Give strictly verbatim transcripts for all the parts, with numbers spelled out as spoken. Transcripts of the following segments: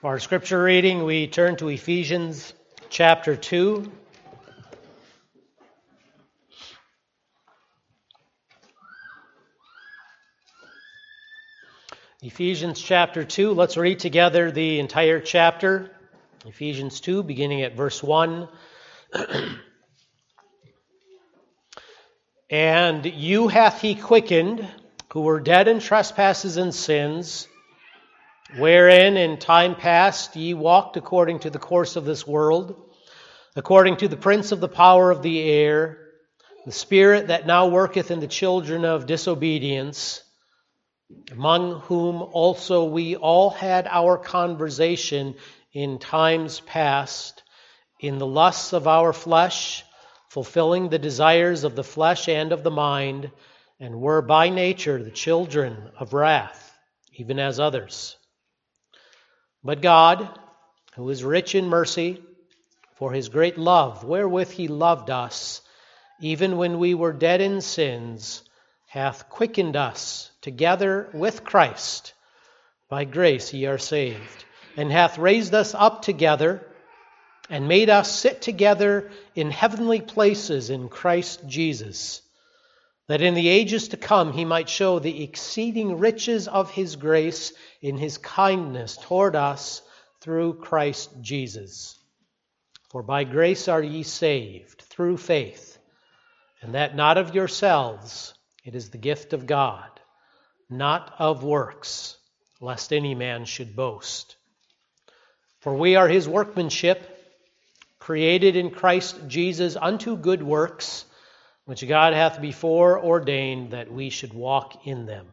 For our scripture reading, we turn to Ephesians chapter two. Ephesians chapter two, let's read together the entire chapter. Ephesians two, beginning at verse one. And you hath he quickened, who were dead in trespasses and sins, wherein in time past ye walked according to the course of this world, according to the prince of the power of the air, the spirit that now worketh in the children of disobedience, among whom also we all had our conversation in times past, in the lusts of our flesh, fulfilling the desires of the flesh and of the mind, and were by nature the children of wrath, even as others. But God, who is rich in mercy, for his great love wherewith he loved us, even when we were dead in sins, hath quickened us together with Christ. By grace ye are saved, and hath raised us up together, and made us sit together in heavenly places in Christ Jesus, that in the ages to come he might show the exceeding riches of his grace in his kindness toward us through Christ Jesus. For by grace are ye saved, through faith, and that not of yourselves, it is the gift of God, not of works, lest any man should boast. For we are his workmanship, created in Christ Jesus unto good works, which God hath before ordained that we should walk in them.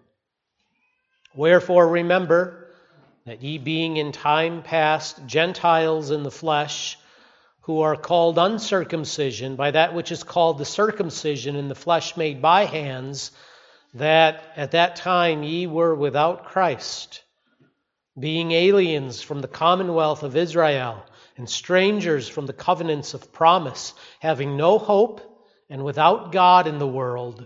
Wherefore remember that ye being in time past Gentiles in the flesh, who are called uncircumcision by that which is called the circumcision in the flesh made by hands, that at that time ye were without Christ, being aliens from the commonwealth of Israel, and strangers from the covenants of promise, having no hope, and without God in the world.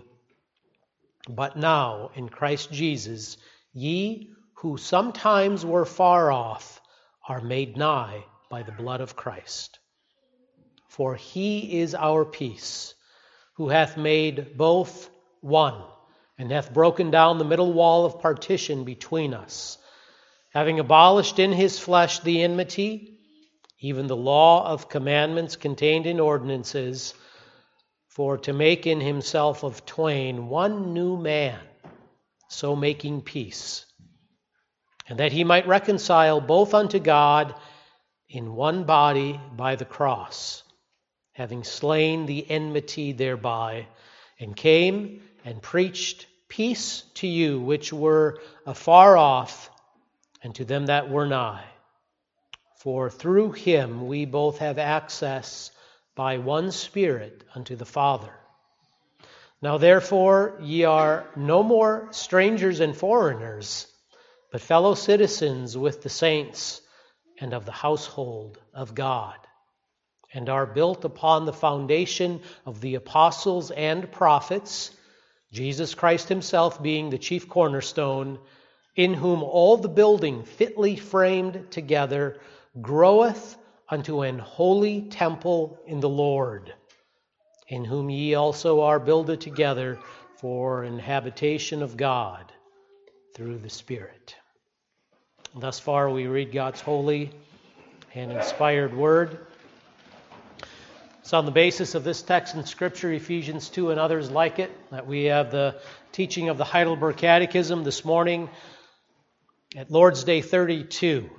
But now, in Christ Jesus, ye who sometimes were far off are made nigh by the blood of Christ. For he is our peace, who hath made both one, and hath broken down the middle wall of partition between us, having abolished in his flesh the enmity, even the law of commandments contained in ordinances, for to make in himself of twain one new man, so making peace, and that he might reconcile both unto God in one body by the cross, having slain the enmity thereby, and came and preached peace to you which were afar off, and to them that were nigh. For through him we both have access by one Spirit unto the Father. Now therefore ye are no more strangers and foreigners, but fellow citizens with the saints and of the household of God, and are built upon the foundation of the apostles and prophets, Jesus Christ himself being the chief cornerstone, in whom all the building fitly framed together groweth unto an holy temple in the Lord, in whom ye also are builded together for an habitation of God through the Spirit. Thus far we read God's holy and inspired word. It's on the basis of this text in Scripture, Ephesians two and others like it, that we have the teaching of the Heidelberg Catechism this morning at Lord's Day thirty-two.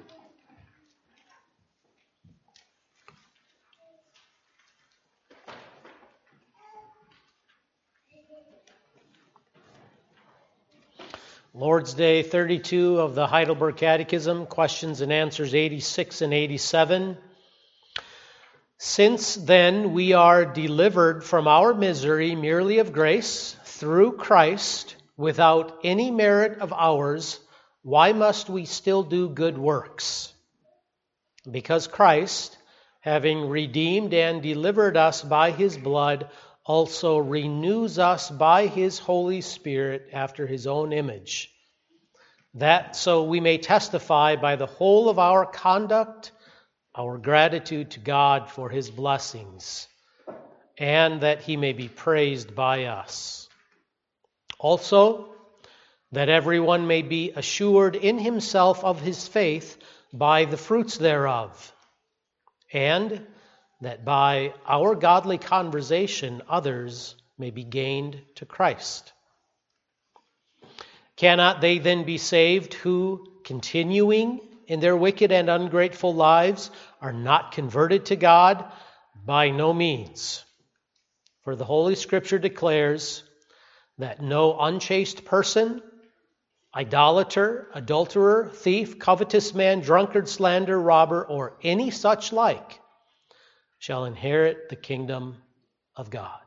Lord's Day thirty-two of the Heidelberg Catechism, questions and answers eighty-six and eighty-seven. Since then we are delivered from our misery merely of grace, through Christ, without any merit of ours, why must we still do good works? Because Christ, having redeemed and delivered us by his blood, also renews us by his Holy Spirit after his own image. that so we may testify by the whole of our conduct our gratitude to God for his blessings, and that he may be praised by us. Also, that everyone may be assured in himself of his faith by the fruits thereof, and that by our godly conversation others may be gained to Christ. Cannot they then be saved who, continuing in their wicked and ungrateful lives, are not converted to God? By no means. For the Holy Scripture declares that no unchaste person, idolater, adulterer, thief, covetous man, drunkard, slanderer, robber, or any such like shall inherit the kingdom of God.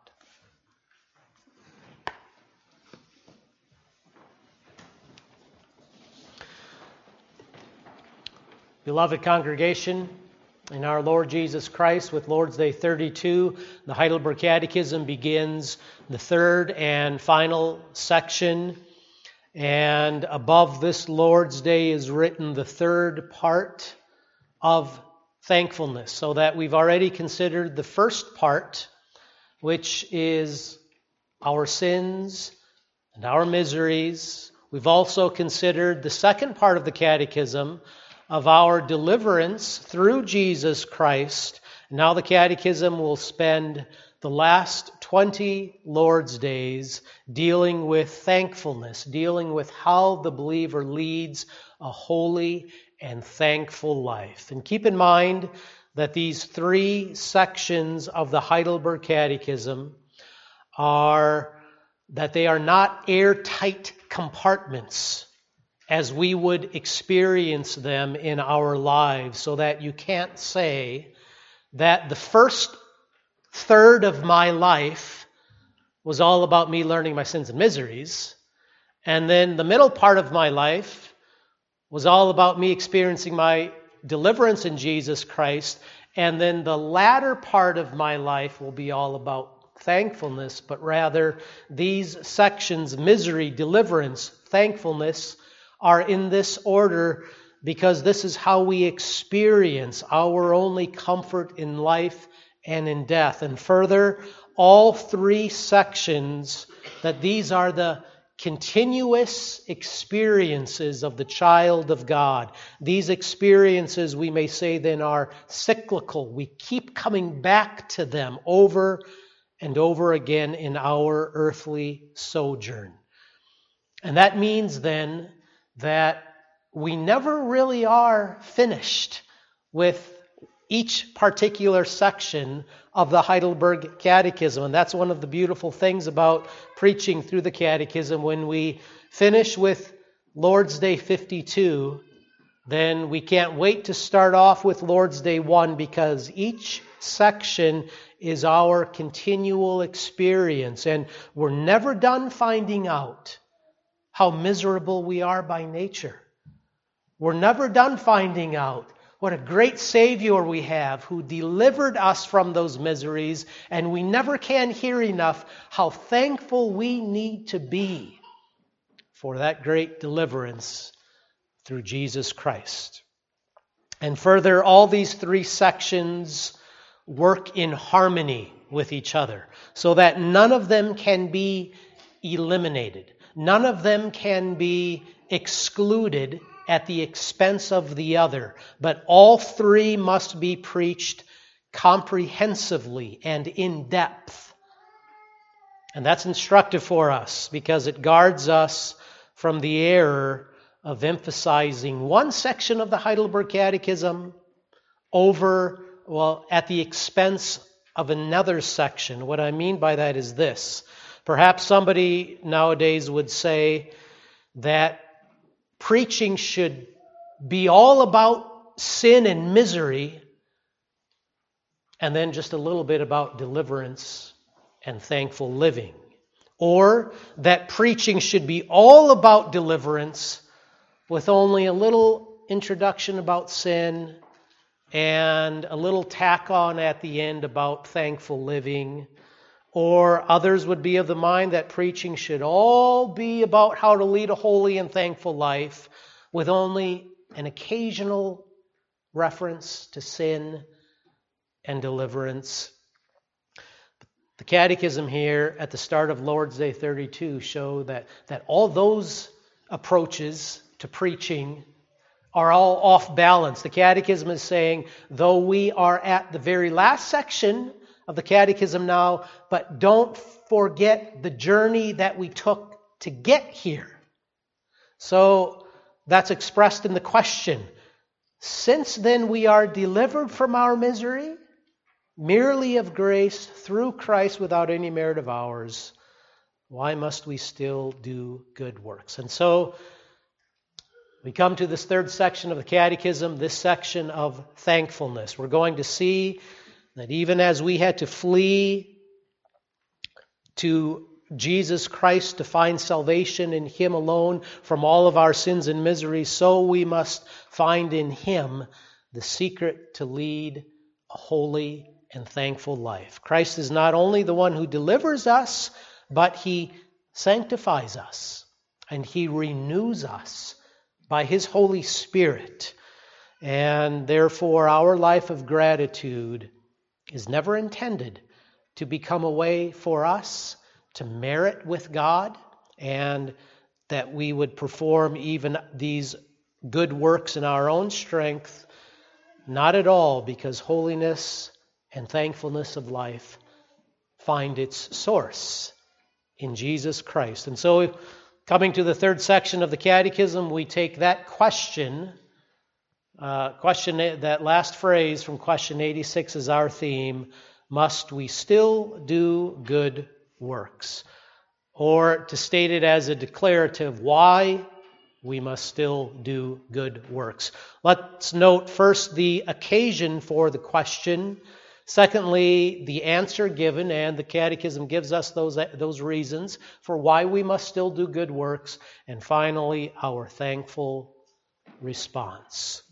Beloved congregation, in our Lord Jesus Christ, with Lord's Day thirty-two, the Heidelberg Catechism begins the third and final section. And above this Lord's Day is written the third part of thankfulness, so that we've already considered the first part, which is our sins and our miseries. We've also considered the second part of the Catechism, of our deliverance through Jesus Christ. Now the Catechism will spend the last twenty Lord's Days dealing with thankfulness, dealing with how the believer leads a holy and thankful life. And keep in mind that these three sections of the Heidelberg Catechism are that they are not airtight compartments as we would experience them in our lives, so that you can't say that the first third of my life was all about me learning my sins and miseries, and then the middle part of my life was all about me experiencing my deliverance in Jesus Christ, and then the latter part of my life will be all about thankfulness, but rather these sections, misery, deliverance, thankfulness, are in this order because this is how we experience our only comfort in life and in death. And further, all three sections, that these are the continuous experiences of the child of God. These experiences, we may say then, are cyclical. We keep coming back to them over and over again in our earthly sojourn. And that means then that we never really are finished with each particular section of the Heidelberg Catechism. And that's one of the beautiful things about preaching through the Catechism. When we finish with Lord's Day fifty-two, then we can't wait to start off with Lord's Day one, because each section is our continual experience. And we're never done finding out how miserable we are by nature. We're never done finding out what a great Savior we have who delivered us from those miseries, and we never can hear enough how thankful we need to be for that great deliverance through Jesus Christ. And further, all these three sections work in harmony with each other, so that none of them can be eliminated. None of them can be excluded at the expense of the other, but all three must be preached comprehensively and in depth. And that's instructive for us because it guards us from the error of emphasizing one section of the Heidelberg Catechism over, well, at the expense of another section. What I mean by that is this. Perhaps somebody nowadays would say that preaching should be all about sin and misery, and then just a little bit about deliverance and thankful living. Or that preaching should be all about deliverance with only a little introduction about sin and a little tack on at the end about thankful living. Or others would be of the mind that preaching should all be about how to lead a holy and thankful life with only an occasional reference to sin and deliverance. The Catechism here at the start of Lord's Day thirty-two show that, that all those approaches to preaching are all off balance. The Catechism is saying, though we are at the very last section of the Catechism now, but don't forget the journey that we took to get here. So that's expressed in the question, since then we are delivered from our misery, merely of grace through Christ without any merit of ours, why must we still do good works? And so we come to this third section of the Catechism, this section of thankfulness. We're going to see that even as we had to flee to Jesus Christ to find salvation in Him alone from all of our sins and miseries, so we must find in Him the secret to lead a holy and thankful life. Christ is not only the one who delivers us, but He sanctifies us and He renews us by His Holy Spirit. And therefore our life of gratitude is never intended to become a way for us to merit with God and that we would perform even these good works in our own strength. Not at all, because holiness and thankfulness of life find its source in Jesus Christ. And so, coming to the third section of the Catechism, we take that question, uh, question that last phrase from question eighty-six as our theme, must we still do good works? Or to state it as a declarative, why we must still do good works. Let's note first the occasion for the question. Secondly, the answer given, and the Catechism gives us those, those reasons for why we must still do good works. And finally, our thankful response.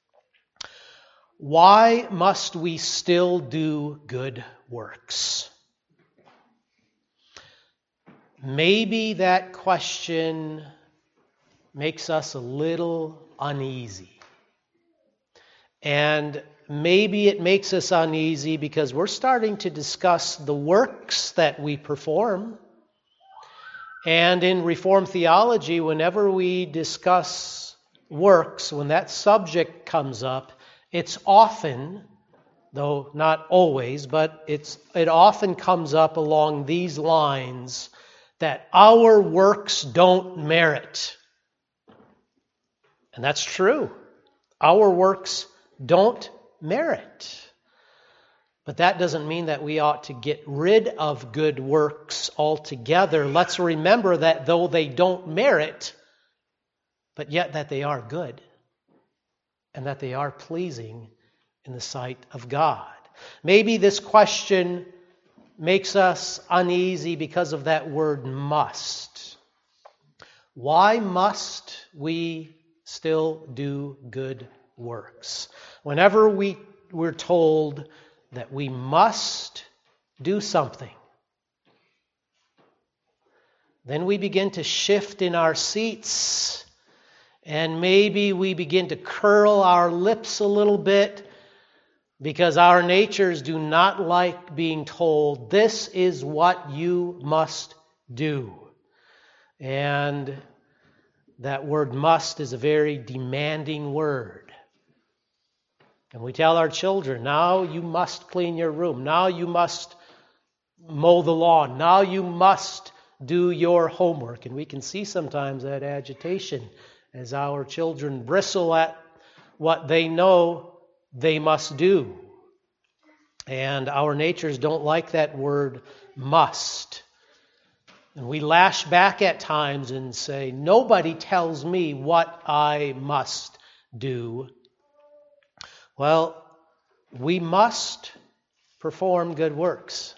Why must we still do good works? Maybe that question makes us a little uneasy. And maybe it makes us uneasy because we're starting to discuss the works that we perform. And in Reformed theology, whenever we discuss works, when that subject comes up, it's often, though not always, but it's it often comes up along these lines that our works don't merit. And that's true. Our works don't merit. But that doesn't mean that we ought to get rid of good works altogether. Let's remember that though they don't merit, but yet that they are good and that they are pleasing in the sight of God. Maybe this question makes us uneasy because of that word must. Why must we still do good works? Whenever we, we're told that we must do something, then we begin to shift in our seats, and maybe we begin to curl our lips a little bit because our natures do not like being told, this is what you must do. And that word must is a very demanding word. And we tell our children, now you must clean your room. Now you must mow the lawn. Now you must do your homework. And we can see sometimes that agitation as our children bristle at what they know they must do. And our natures don't like that word must. And we lash back at times and say, nobody tells me what I must do. Well, we must perform good works.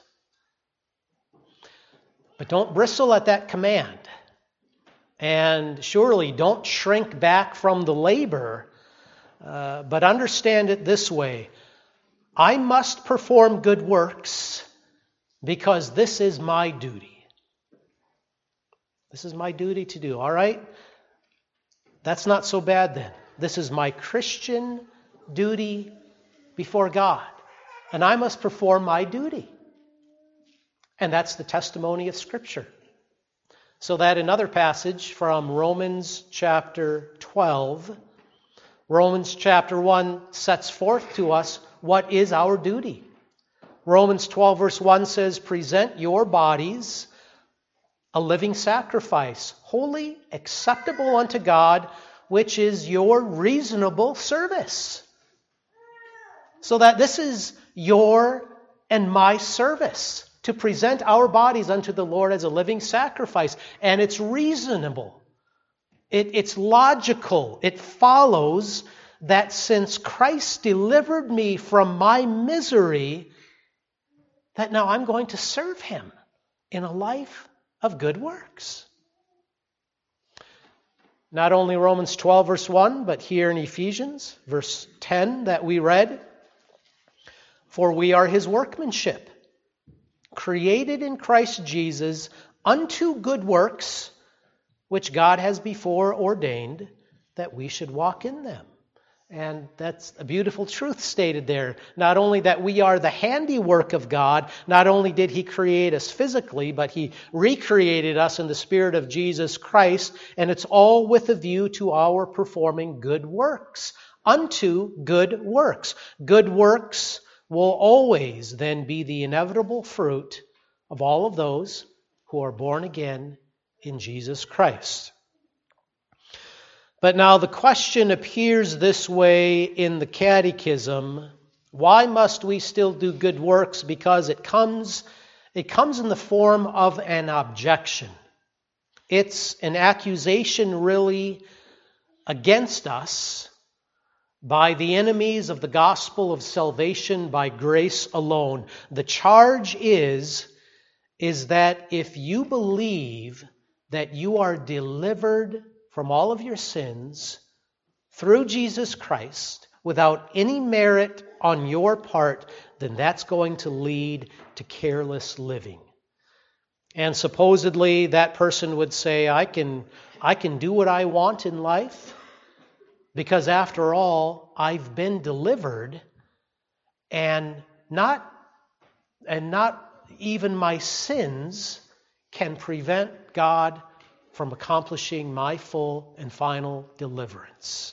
But don't bristle at that command. And surely don't shrink back from the labor, uh, but understand it this way. I must perform good works because this is my duty. This is my duty to do, all right? That's not so bad then. This is my Christian duty before God, and I must perform my duty. And that's the testimony of Scripture. So that another passage from Romans chapter twelve, Romans chapter one sets forth to us what is our duty. Romans twelve verse one says, "Present your bodies a living sacrifice, holy, acceptable unto God, which is your reasonable service." So that this is your and my service, to present our bodies unto the Lord as a living sacrifice. And it's reasonable. It, it's logical. It follows that since Christ delivered me from my misery, that now I'm going to serve Him in a life of good works. Not only Romans twelve verse one, but here in Ephesians verse ten that we read, "For we are His workmanship, created in Christ Jesus unto good works, which God has before ordained that we should walk in them." And that's a beautiful truth stated there. Not only that we are the handiwork of God, not only did He create us physically, but He recreated us in the Spirit of Jesus Christ, and it's all with a view to our performing good works. Unto good works. Good works will always then be the inevitable fruit of all of those who are born again in Jesus Christ. But now the question appears this way in the Catechism: why must we still do good works? Because it comes, it comes in the form of an objection. It's an accusation really against us by the enemies of the gospel of salvation by grace alone. The charge is, is that if you believe that you are delivered from all of your sins through Jesus Christ without any merit on your part, then that's going to lead to careless living. And supposedly that person would say, I can, I can do what I want in life, because after all, I've been delivered, and not, and not even my sins can prevent God from accomplishing my full and final deliverance.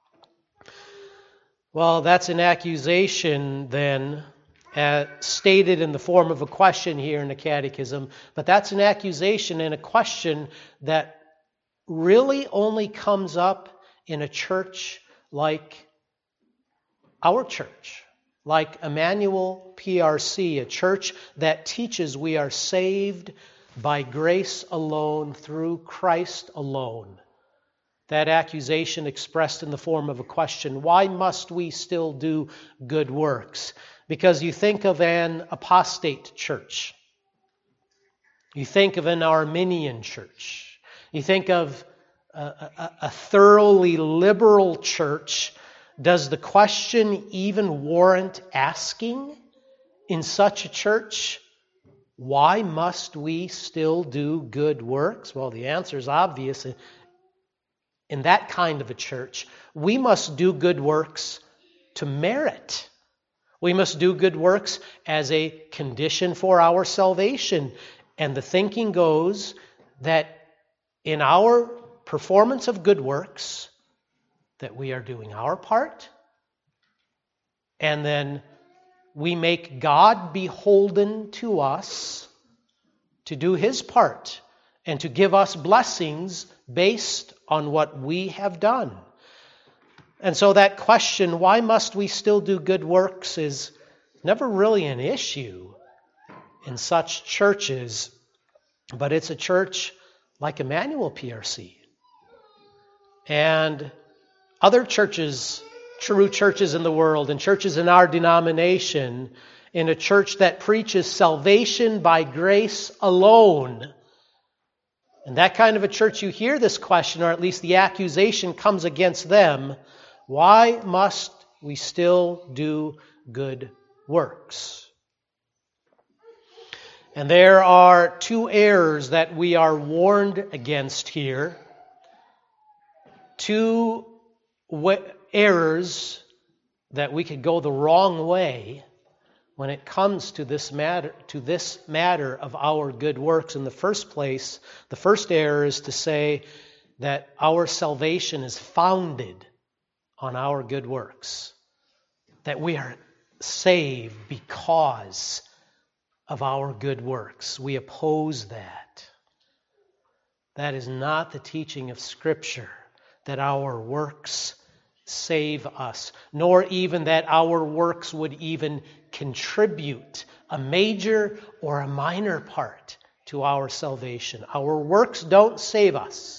Well, that's an accusation then, uh, stated in the form of a question here in the Catechism, but that's an accusation and a question that really only comes up in a church like our church, like Emmanuel P R C, a church that teaches we are saved by grace alone, through Christ alone. That accusation expressed in the form of a question: why must we still do good works? Because you think of an apostate church. You think of an Arminian church. You think of a, a, a thoroughly liberal church. Does the question even warrant asking in such a church? Why must we still do good works? Well, the answer is obvious. In that kind of a church, we must do good works to merit. We must do good works as a condition for our salvation. And the thinking goes that in our performance of good works, that we are doing our part, and then we make God beholden to us to do His part and to give us blessings based on what we have done. And so that question, why must we still do good works, is never really an issue in such churches, but it's a church like Emmanuel P R C and other churches, true churches in the world, and churches in our denomination, in a church that preaches salvation by grace alone. And that kind of a church, you hear this question, or at least the accusation comes against them: why must we still do good works? And there are two errors that we are warned against here. Two w- errors that we could go the wrong way when it comes to this matter, to this matter of our good works. In the first place, the first error is to say that our salvation is founded on our good works, that we are saved because of our good works. We oppose that. That is not the teaching of Scripture, that our works save us, nor even that our works would even contribute a major or a minor part to our salvation. Our works don't save us.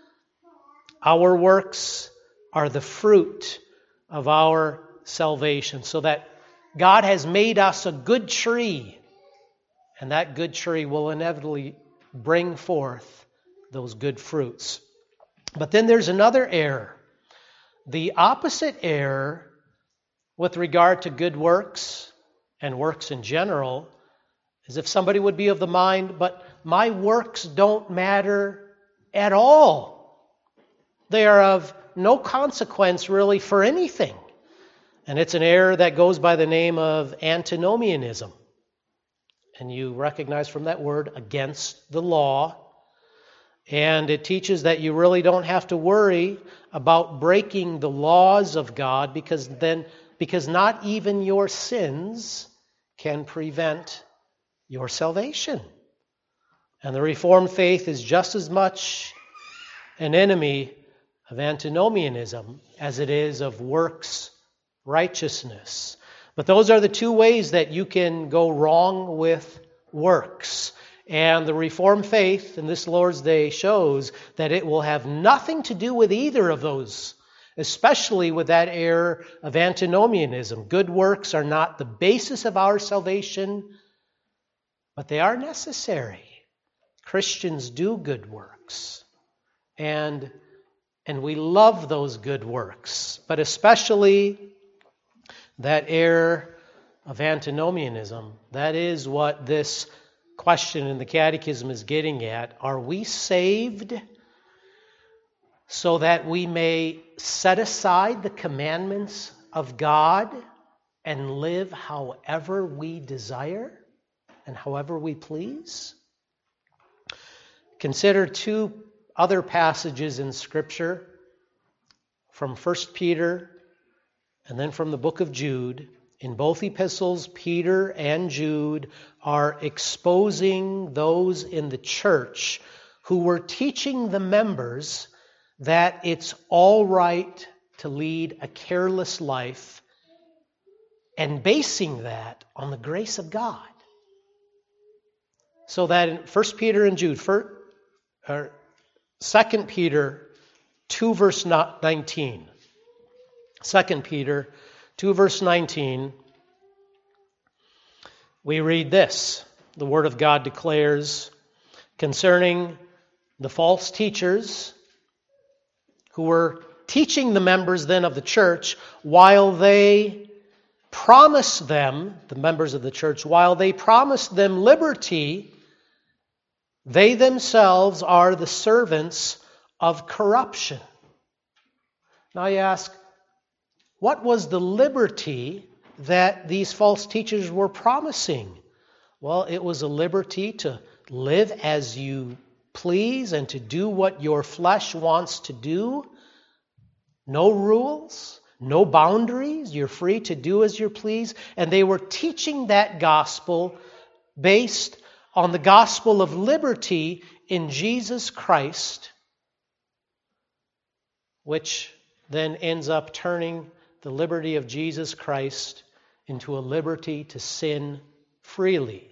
Our works are the fruit of our salvation, so that God has made us a good tree, and that good tree will inevitably bring forth those good fruits. But then there's another error. The opposite error with regard to good works and works in general is if somebody would be of the mind, but my works don't matter at all. They are of no consequence really for anything. And it's an error that goes by the name of antinomianism. And you recognize from that word, against the law. And it teaches that you really don't have to worry about breaking the laws of God, because then because not even your sins can prevent your salvation. And the Reformed faith is just as much an enemy of antinomianism as it is of works righteousness. But those are the two ways that you can go wrong with works. And the Reformed faith in this Lord's Day shows that it will have nothing to do with either of those, especially with that error of antinomianism. Good works are not the basis of our salvation, but they are necessary. Christians do good works, and, and we love those good works, but especially that error of antinomianism. That is what this question in the Catechism is getting at. Are we saved so that we may set aside the commandments of God and live however we desire and however we please? Consider two other passages in Scripture from First Peter and then from the book of Jude. In both epistles, Peter and Jude are exposing those in the church who were teaching the members that it's all right to lead a careless life, and basing that on the grace of God. So that in First Peter and Jude, for, or Second Peter two verse nineteen. Second Peter two verse nineteen, we read this. The Word of God declares concerning the false teachers who were teaching the members then of the church, while they promised them, the members of the church, while they promised them liberty, they themselves are the servants of corruption. Now you ask, what was the liberty that these false teachers were promising? Well, it was a liberty to live as you please and to do what your flesh wants to do. No rules, no boundaries. You're free to do as you please. And they were teaching that gospel based on the gospel of liberty in Jesus Christ, which then ends up turning the liberty of Jesus Christ into a liberty to sin freely.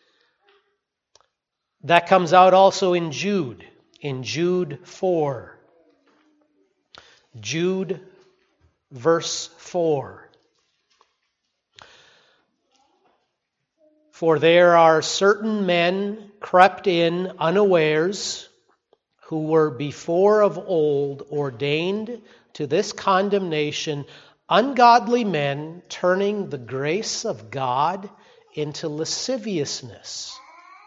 That comes out also in Jude, in Jude four. Jude verse four. For there are certain men crept in unawares, who were before of old ordained to this condemnation, ungodly men turning the grace of God into lasciviousness.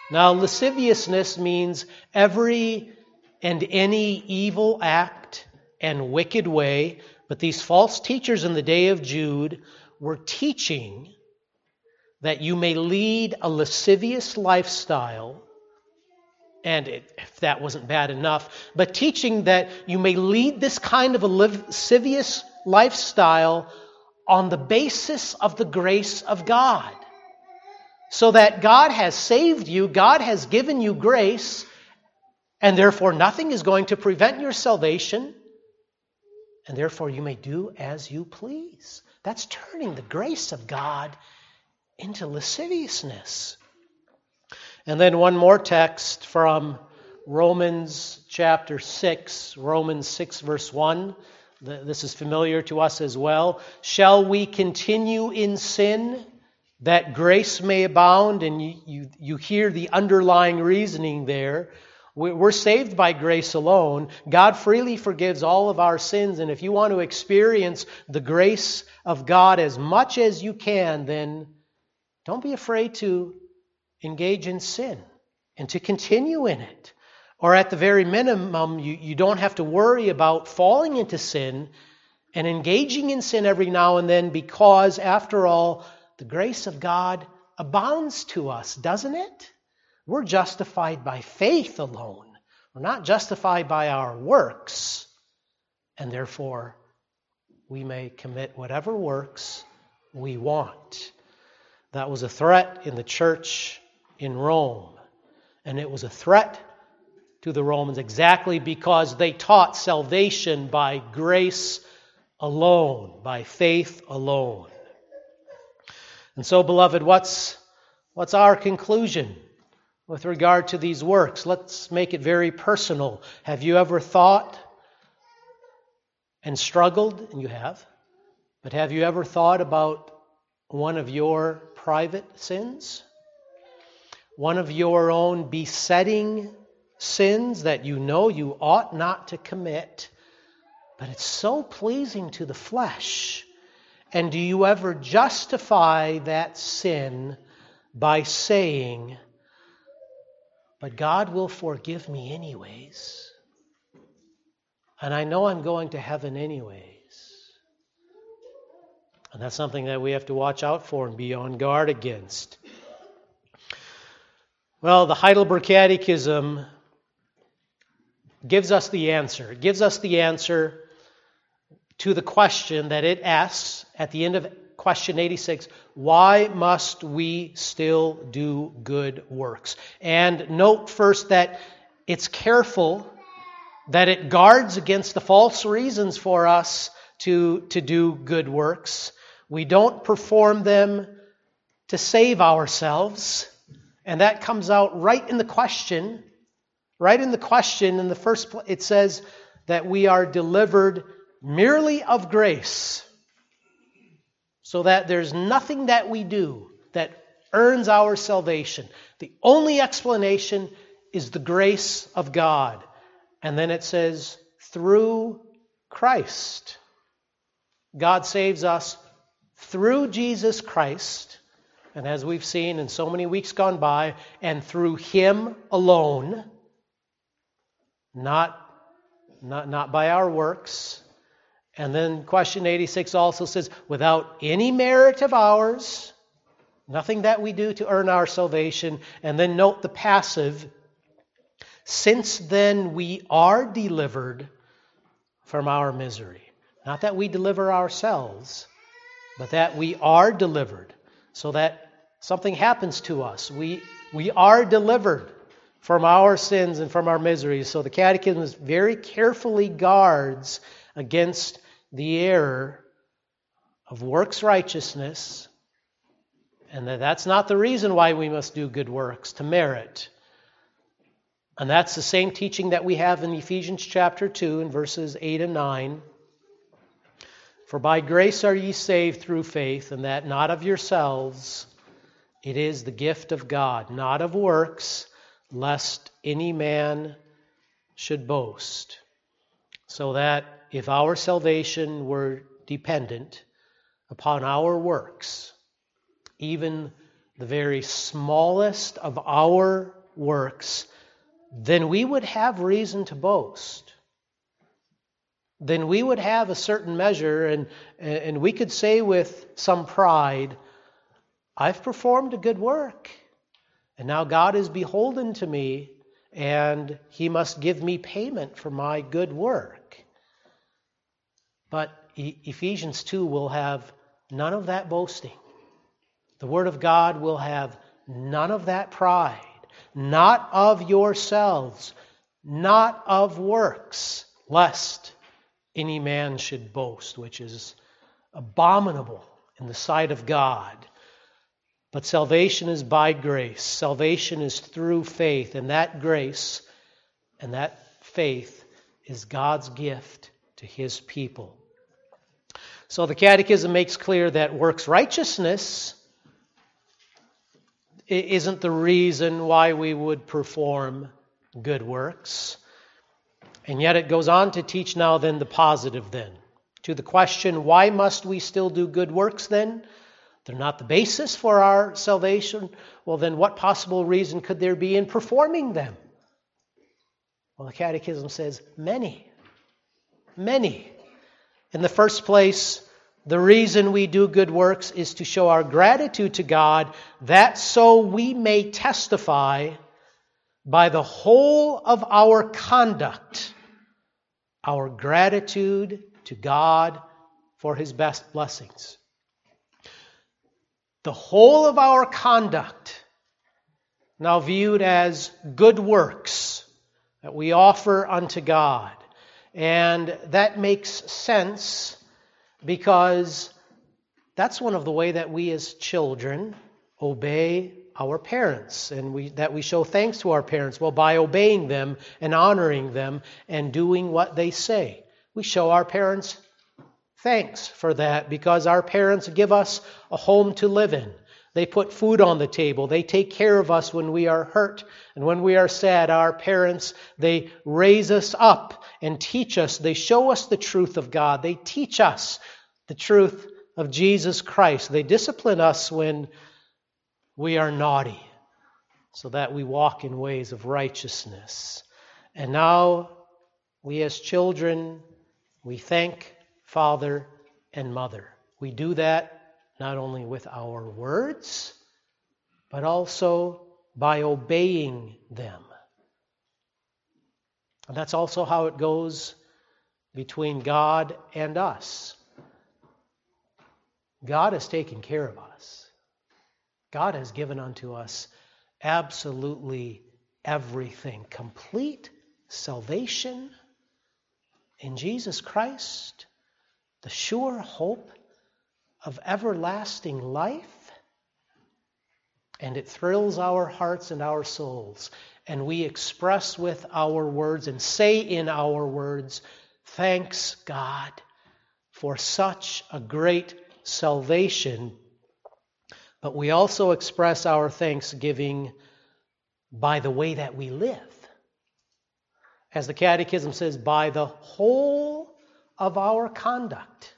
Now, lasciviousness means every and any evil act and wicked way, but these false teachers in the day of Jude were teaching that you may lead a lascivious lifestyle, and it, if that wasn't bad enough, but teaching that you may lead this kind of a lascivious lifestyle on the basis of the grace of God. So that God has saved you, God has given you grace, and therefore nothing is going to prevent your salvation, and therefore you may do as you please. That's turning the grace of God into lasciviousness. And then one more text from Romans chapter six, Romans six verse one. This is familiar to us as well. Shall we continue in sin that grace may abound? And you, you, you hear the underlying reasoning there. We're saved by grace alone. God freely forgives all of our sins. And if you want to experience the grace of God as much as you can, then don't be afraid to engage in sin and to continue in it. Or at the very minimum, you, you don't have to worry about falling into sin and engaging in sin every now and then, because, after all, the grace of God abounds to us, doesn't it? We're justified by faith alone. We're not justified by our works. And therefore, we may commit whatever works we want. That was a threat in the church in Rome. And it was a threat to the Romans exactly because they taught salvation by grace alone, by faith alone. And so, beloved, what's, what's our conclusion with regard to these works? Let's make it very personal. Have you ever thought and struggled? And you have. But have you ever thought about one of your private sins? One of your own besetting sins that you know you ought not to commit, but it's so pleasing to the flesh. And do you ever justify that sin by saying, but God will forgive me anyways, and I know I'm going to heaven anyways? And that's something that we have to watch out for and be on guard against. Well, the Heidelberg Catechism gives us the answer. It gives us the answer to the question that it asks at the end of question eighty-six, why must we still do good works? And note first that it's careful, that it guards against the false reasons for us to, to do good works. We don't perform them to save ourselves. And that comes out right in the question. Right in the question, in the first place, it says that we are delivered merely of grace. So that there's nothing that we do that earns our salvation. The only explanation is the grace of God. And then it says, through Christ. God saves us through Jesus Christ. And as we've seen in so many weeks gone by, and through Him alone, not, not, not by our works. And then question eighty-six also says, without any merit of ours, nothing that we do to earn our salvation. And then note the passive, since then we are delivered from our misery. Not that we deliver ourselves, but that we are delivered. So that something happens to us. We, we are delivered from our sins and from our miseries. So the Catechism very carefully guards against the error of works righteousness, and that that's not the reason why we must do good works, to merit. And that's the same teaching that we have in Ephesians chapter two in verses eight and nine. For by grace are ye saved through faith, and that not of yourselves, it is the gift of God, not of works, lest any man should boast. So that if our salvation were dependent upon our works, even the very smallest of our works, then we would have reason to boast. Then we would have a certain measure, and, and we could say with some pride, I've performed a good work, and now God is beholden to me, and He must give me payment for my good work. But Ephesians two will have none of that boasting. The Word of God will have none of that pride. Not of yourselves, not of works, lest any man should boast, which is abominable in the sight of God. But salvation is by grace. Salvation is through faith, and that grace and that faith is God's gift to His people. So the Catechism makes clear that works righteousness isn't the reason why we would perform good works. And yet it goes on to teach now then the positive then. To the question, why must we still do good works then? They're not the basis for our salvation. Well, then what possible reason could there be in performing them? Well, the Catechism says many. Many. In the first place, the reason we do good works is to show our gratitude to God, that so we may testify by the whole of our conduct our gratitude to God for His best blessings. The whole of our conduct, now viewed as good works that we offer unto God. And that makes sense because that's one of the way that we as children obey our parents, and we that we show thanks to our parents. Well, by obeying them and honoring them and doing what they say. We show our parents thanks for that because our parents give us a home to live in. They put food on the table. They take care of us when we are hurt and when we are sad. Our parents, they raise us up and teach us. They show us the truth of God. They teach us the truth of Jesus Christ. They discipline us when we are naughty so that we walk in ways of righteousness. And now we as children, we thank Father and Mother. We do that not only with our words, but also by obeying them. And that's also how it goes between God and us. God has taken care of us. God has given unto us absolutely everything. Complete salvation in Jesus Christ, the sure hope of everlasting life, and it thrills our hearts and our souls. And we express with our words and say in our words, thanks God for such a great salvation. But we also express our thanksgiving by the way that we live. As the Catechism says, by the whole of our conduct.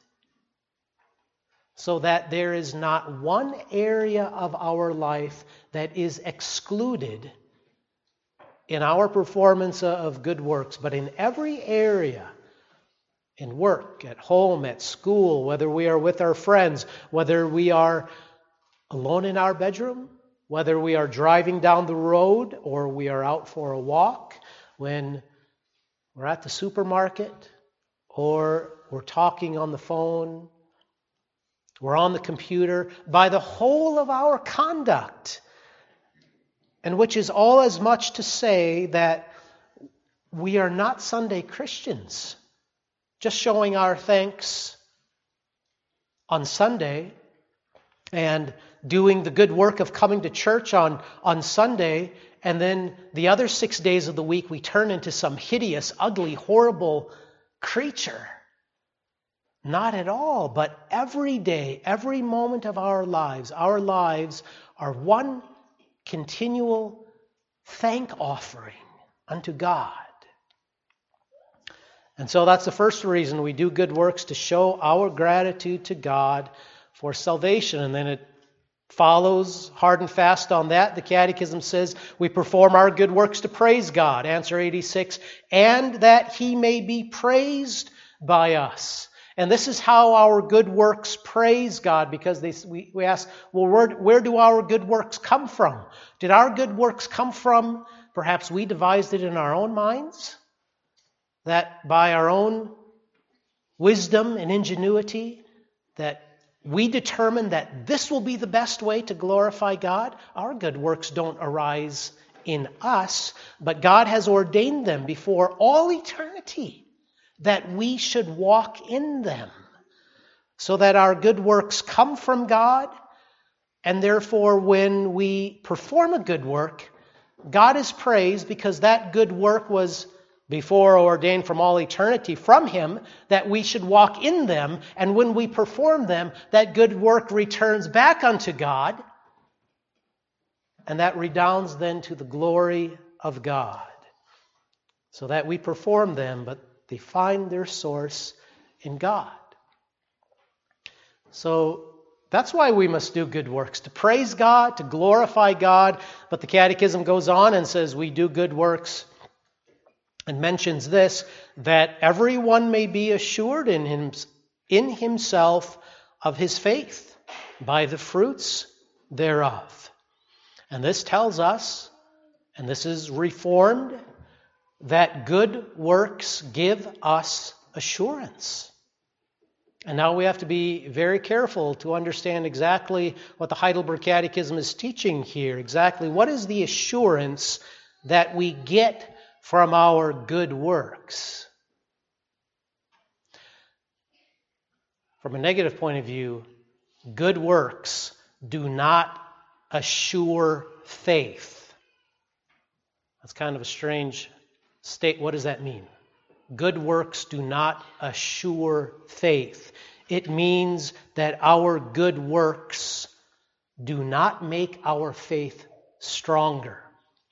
So that there is not one area of our life that is excluded in our performance of good works, but in every area, in work, at home, at school, whether we are with our friends, whether we are alone in our bedroom, whether we are driving down the road or we are out for a walk, when we're at the supermarket or we're talking on the phone, we're on the computer, by the whole of our conduct, and which is all as much to say that we are not Sunday Christians, just showing our thanks on Sunday and doing the good work of coming to church on, on Sunday, and then the other six days of the week we turn into some hideous, ugly, horrible creature. Not at all, but every day, every moment of our lives, our lives are one continual thank offering unto God. And so that's the first reason we do good works, to show our gratitude to God for salvation. And then it follows hard and fast on that. The Catechism says we perform our good works to praise God. Answer eighty-six, and that He may be praised by us. And this is how our good works praise God, because they, we, we ask, well, where, where do our good works come from? Did our good works come from, perhaps we devised it in our own minds? That by our own wisdom and ingenuity, that we determine that this will be the best way to glorify God? Our good works don't arise in us, but God has ordained them before all eternity, that we should walk in them, so that our good works come from God, and therefore when we perform a good work, God is praised because that good work was before ordained from all eternity from Him, that we should walk in them, and when we perform them, that good work returns back unto God, and that redounds then to the glory of God, so that we perform them, but they find their source in God. So that's why we must do good works, to praise God, to glorify God. But the Catechism goes on and says we do good works and mentions this, that everyone may be assured in him, in himself of his faith by the fruits thereof. And this tells us, and this is Reformed, that good works give us assurance. And now we have to be very careful to understand exactly what the Heidelberg Catechism is teaching here. Exactly what is the assurance that we get from our good works? From a negative point of view, good works do not assure faith. That's kind of a strange state. What does that mean? Good works do not assure faith. It means that our good works do not make our faith stronger.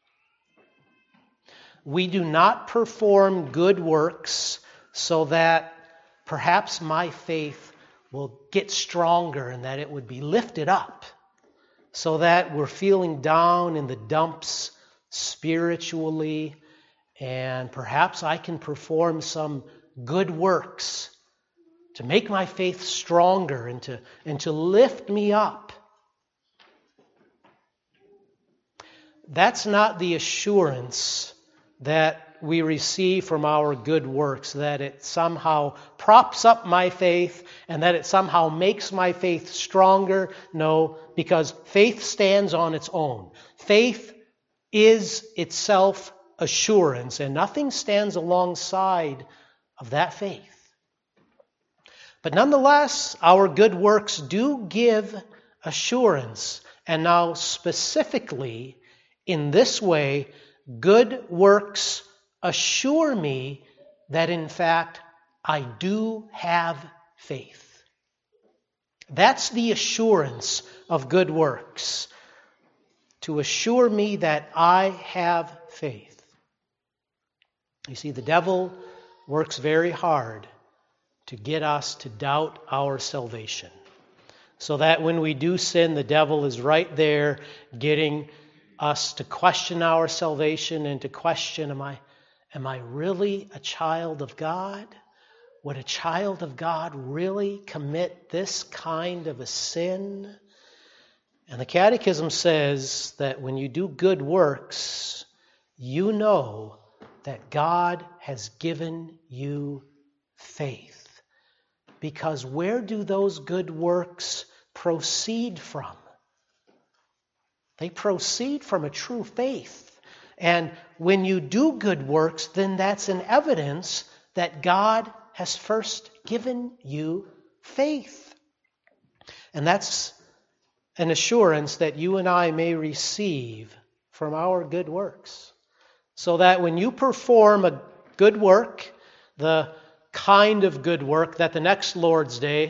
We do not perform good works so that perhaps my faith will get stronger and that it would be lifted up, so that we're feeling down in the dumps spiritually, and perhaps I can perform some good works to make my faith stronger and to, and to lift me up. That's not the assurance that we receive from our good works, that it somehow props up my faith and that it somehow makes my faith stronger. No, because faith stands on its own. Faith is itself assurance, and nothing stands alongside of that faith. But nonetheless, our good works do give assurance. And now specifically, in this way, good works assure me that in fact I do have faith. That's the assurance of good works, to assure me that I have faith. You see, the devil works very hard to get us to doubt our salvation, so that when we do sin, the devil is right there getting us to question our salvation and to question, am I, am I really a child of God? Would a child of God really commit this kind of a sin? And the Catechism says that when you do good works, you know that God has given you faith. Because where do those good works proceed from? They proceed from a true faith. And when you do good works, then that's an evidence that God has first given you faith. And that's an assurance that you and I may receive from our good works. So that when you perform a good work, the kind of good work that the next Lord's Day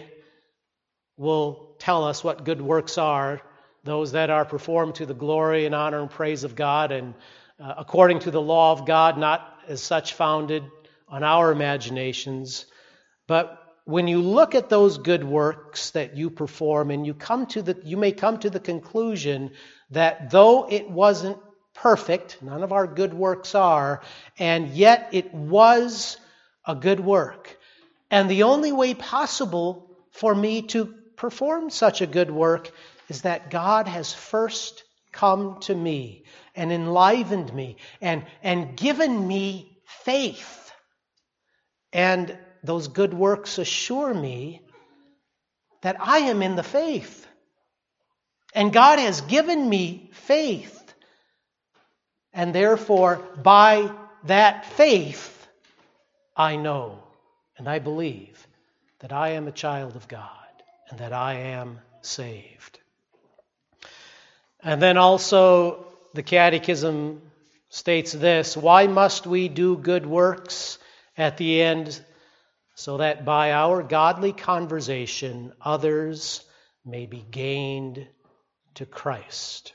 will tell us what good works are, those that are performed to the glory and honor and praise of God, and uh, according to the law of God, not as such founded on our imaginations. But when you look at those good works that you perform, and you come to the, you may come to the conclusion that though it wasn't perfect, none of our good works are, and yet it was a good work. And the only way possible for me to perform such a good work is that God has first come to me and enlivened me and, and given me faith. And those good works assure me that I am in the faith. And God has given me faith. And therefore, by that faith, I know and I believe that I am a child of God and that I am saved. And then also the Catechism states this: why must we do good works at the end? So that by our godly conversation others may be gained to Christ.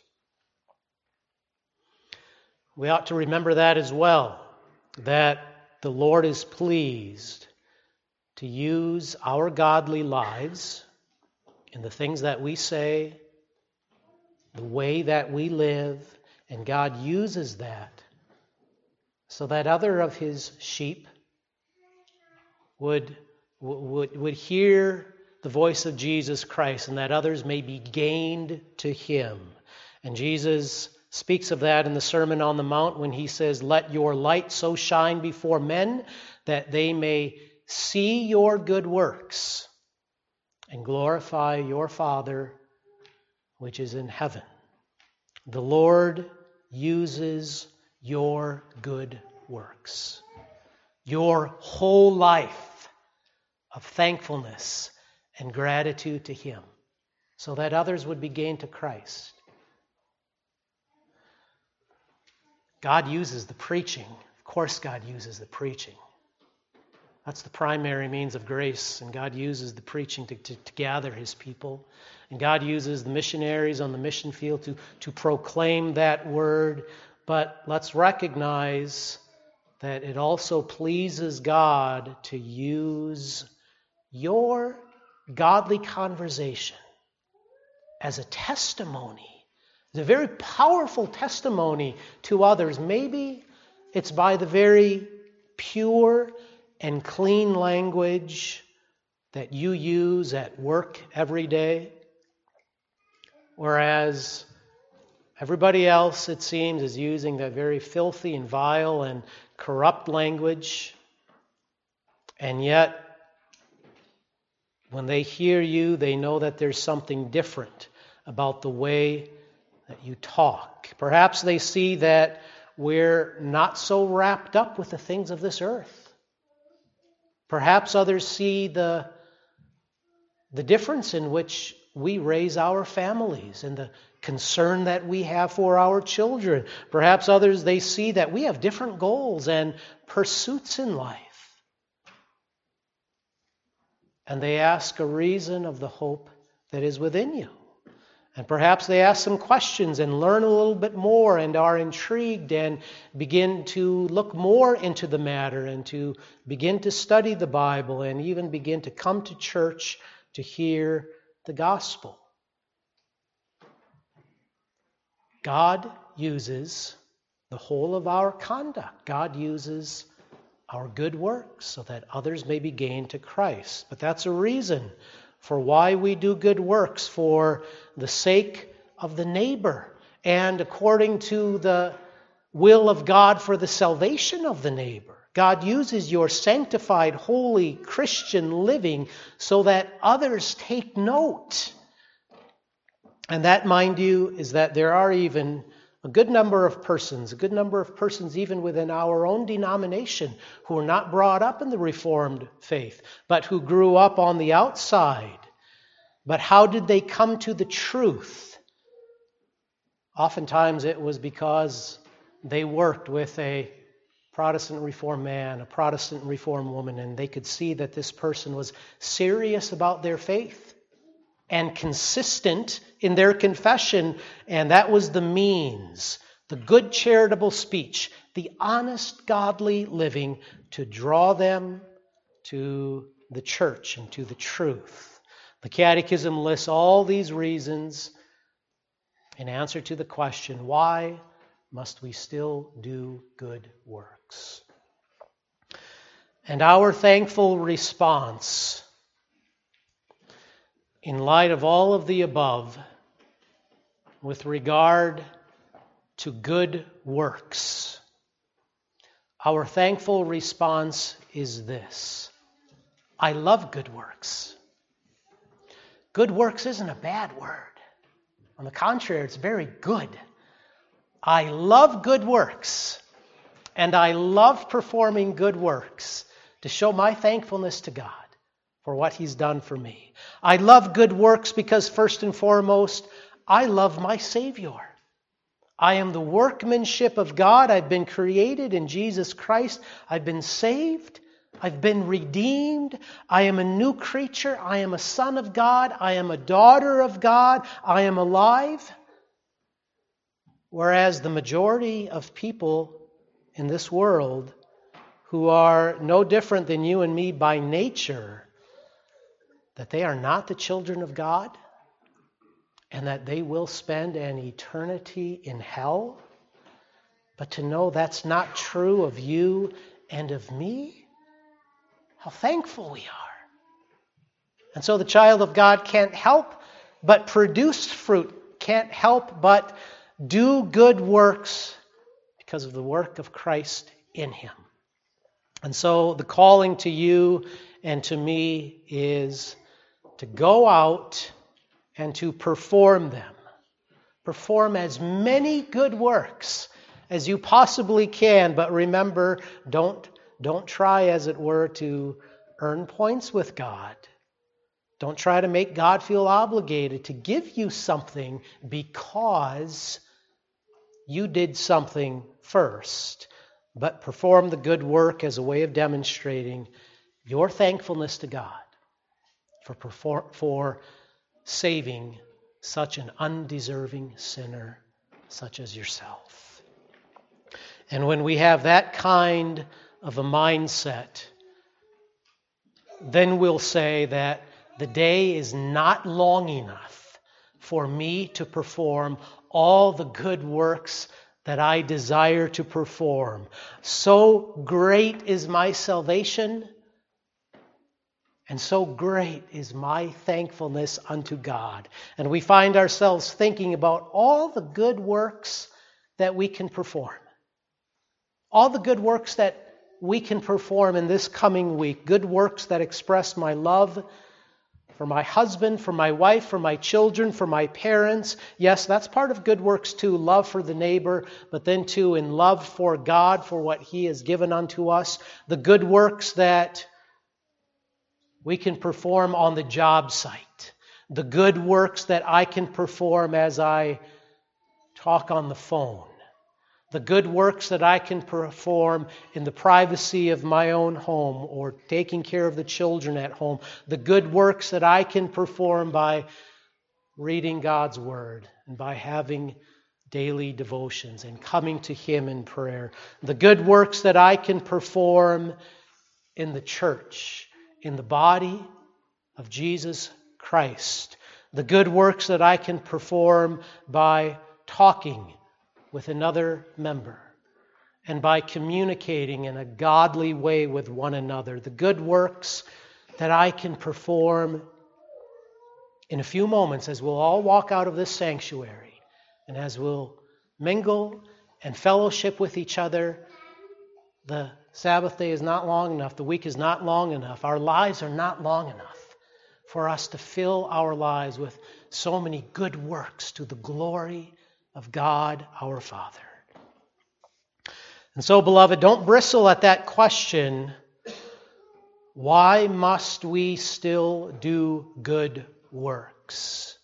We ought to remember that as well, that the Lord is pleased to use our godly lives in the things that we say, the way that we live, and God uses that so that other of His sheep would, would, would hear the voice of Jesus Christ, and that others may be gained to Him. And Jesus speaks of that in the Sermon on the Mount when He says, "Let your light so shine before men that they may see your good works and glorify your Father which is in heaven." The Lord uses your good works, your whole life of thankfulness and gratitude to Him, so that others would be gained to Christ. God uses the preaching. Of course God uses the preaching. That's the primary means of grace, and God uses the preaching to, to, to gather His people. And God uses the missionaries on the mission field to, to proclaim that word. But let's recognize that it also pleases God to use your godly conversation as a testimony. It's a very powerful testimony to others. Maybe it's by the very pure and clean language that you use at work every day, whereas everybody else, it seems, is using that very filthy and vile and corrupt language. And yet, when they hear you, they know that there's something different about the way that you talk. Perhaps they see that we're not so wrapped up with the things of this earth. Perhaps others see the, the difference in which we raise our families and the concern that we have for our children. Perhaps others, they see that we have different goals and pursuits in life. And they ask a reason of the hope that is within you. And perhaps they ask some questions and learn a little bit more and are intrigued and begin to look more into the matter and to begin to study the Bible and even begin to come to church to hear the gospel. God uses the whole of our conduct. God uses our good works so that others may be gained to Christ. But that's a reason for why we do good works, for the sake of the neighbor and according to the will of God for the salvation of the neighbor. God uses your sanctified, holy Christian living so that others take note. And that, mind you, is that there are even a good number of persons, a good number of persons even within our own denomination who are not brought up in the Reformed faith, but who grew up on the outside. But how did they come to the truth? Oftentimes it was because they worked with a Protestant Reformed man, a Protestant Reformed woman, and they could see that this person was serious about their faith and consistent in their confession, and that was the means, the good charitable speech, the honest godly living to draw them to the church and to the truth. The Catechism lists all these reasons in answer to the question, why must we still do good works? And our thankful response, in light of all of the above, with regard to good works, our thankful response is this: I love good works. Good works isn't a bad word. On the contrary, it's very good. I love good works, and I love performing good works to show my thankfulness to God for what He's done for me. I love good works because, first and foremost, I love my Savior. I am the workmanship of God. I've been created in Jesus Christ. I've been saved. I've been redeemed. I am a new creature. I am a son of God. I am a daughter of God. I am alive. Whereas the majority of people in this world who are no different than you and me by nature, that they are not the children of God, and that they will spend an eternity in hell. But to know that's not true of you and of me, how thankful we are. And so the child of God can't help but produce fruit, can't help but do good works because of the work of Christ in him. And so the calling to you and to me is to go out and to perform them. Perform as many good works as you possibly can, but remember, don't, don't try, as it were, to earn points with God. Don't try to make God feel obligated to give you something because you did something first. But perform the good work as a way of demonstrating your thankfulness to God for perform, for saving such an undeserving sinner such as yourself. And when we have that kind of a mindset, then we'll say that the day is not long enough for me to perform all the good works that I desire to perform. So great is my salvation, and so great is my thankfulness unto God. And we find ourselves thinking about all the good works that we can perform. All the good works that we can perform in this coming week. Good works that express my love for my husband, for my wife, for my children, for my parents. Yes, that's part of good works too, love for the neighbor, but then too in love for God, for what He has given unto us. The good works that we can perform on the job site. The good works that I can perform as I talk on the phone. The good works that I can perform in the privacy of my own home or taking care of the children at home. The good works that I can perform by reading God's Word and by having daily devotions and coming to Him in prayer. The good works that I can perform in the church, in the body of Jesus Christ. The good works that I can perform by talking with another member and by communicating in a godly way with one another. The good works that I can perform in a few moments as we'll all walk out of this sanctuary and as we'll mingle and fellowship with each other. The Sabbath day is not long enough. The week is not long enough. Our lives are not long enough for us to fill our lives with so many good works to the glory of God our Father. And so, beloved, don't bristle at that question, why must we still do good works?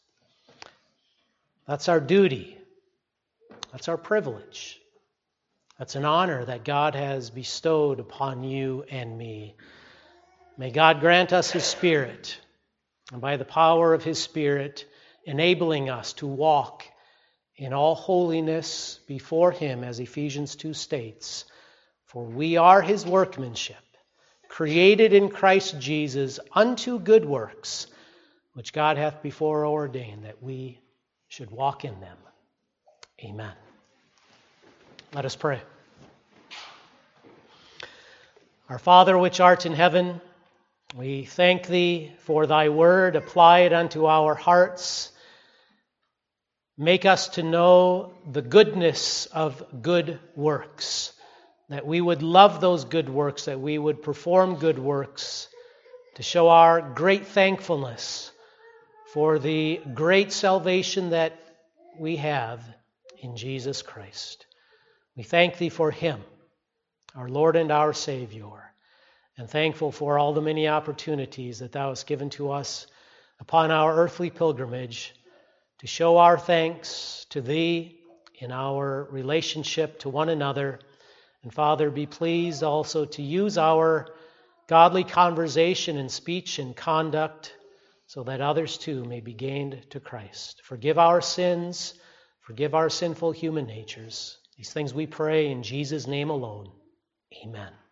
That's our duty. That's our privilege. That's an honor that God has bestowed upon you and me. May God grant us His Spirit, and by the power of His Spirit, enabling us to walk in all holiness before Him, as Ephesians two states. For we are His workmanship, created in Christ Jesus unto good works, which God hath before ordained that we should walk in them. Amen. Let us pray. Our Father which art in heaven, we thank Thee for Thy word. Apply it unto our hearts. Make us to know the goodness of good works, that we would love those good works, that we would perform good works, to show our great thankfulness for the great salvation that we have in Jesus Christ. We thank Thee for Him, our Lord and our Savior, and thankful for all the many opportunities that Thou hast given to us upon our earthly pilgrimage to show our thanks to Thee in our relationship to one another. And Father, be pleased also to use our godly conversation and speech and conduct so that others too may be gained to Christ. Forgive our sins, forgive our sinful human natures. These things we pray in Jesus' name alone. Amen.